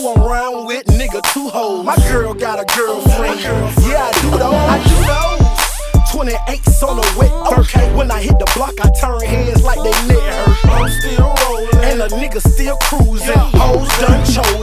I'm round with, nigga, 2 hoes. My girl got a girlfriend. Yeah, I do those. 28s on the wet. Okay, when I hit the block, I turn heads like they neck hurt. I'm still rolling, and a nigga still cruising. Hoes done chose.